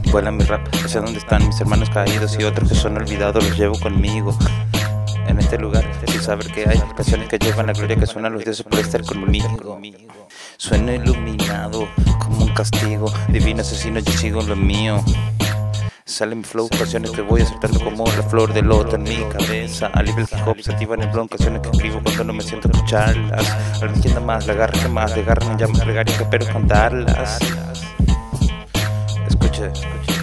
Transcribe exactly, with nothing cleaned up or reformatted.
Vuela mi rap hacia donde están mis hermanos caídos y otros que son olvidados los llevo conmigo. En este lugar, sin saber que hay canciones que llevan la gloria que suenan los dioses por estar conmigo. Sueno iluminado como un castigo, divino asesino, yo sigo lo mío. Sale mi flow, canciones que voy acertando como la flor de loto en mi cabeza. Al nivel hip hop se activan en blon, canciones que escribo cuando no me siento a escucharlas. Al entienda más, la garra que más, de garra me llama plegaria que espero cantarlas. Escuche, escuche.